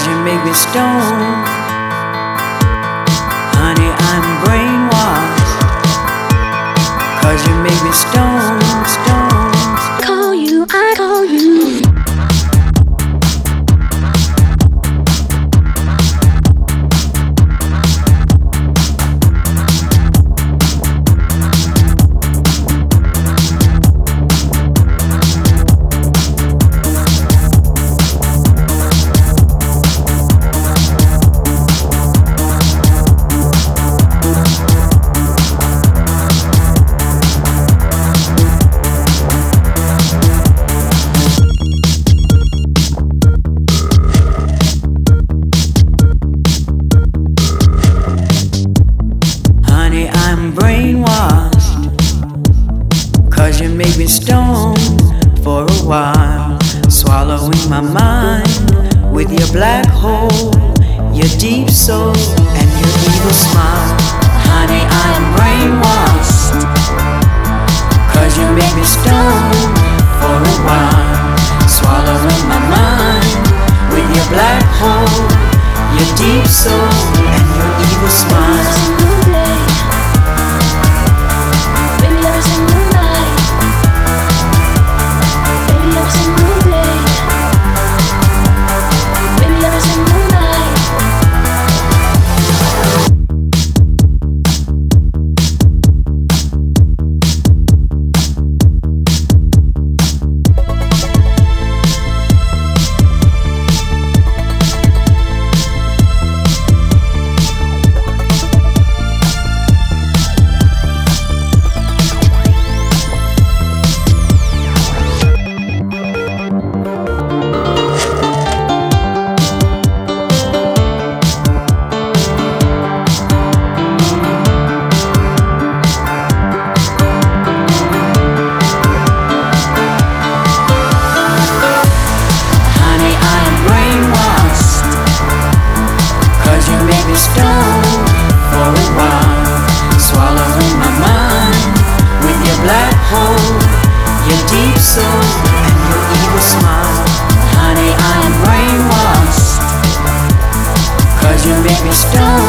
'cause you make me stone. Honey, I'm brainwashed, 'cause you make me stone, stone. Call you, I call you. I'm brainwashed, 'cause you make me stone for a while, swallowing my mind with your black hole, your deep soul, and your evil smile. Honey, I'm brainwashed, 'cause you make me stone for a while, swallowing my mind with your black hole, your deep soul, and your evil smile. Stone for a while, swallowing my mind with your black hole, your deep soul, and your evil smile. Honey, I'm brainwashed, 'cause you make me stone